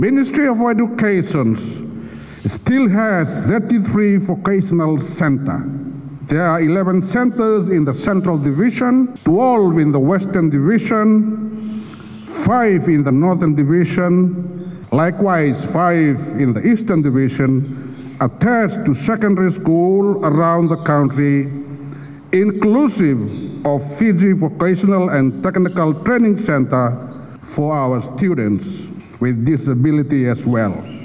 Ministry of Education still has 33 vocational centers. There are 11 centers in the Central Division, 12 in the Western Division, 5 in the Northern Division, likewise 5 in the Eastern Division, attached to secondary school around the country, inclusive of Fiji Vocational and Technical Training Center for our students with disability as well.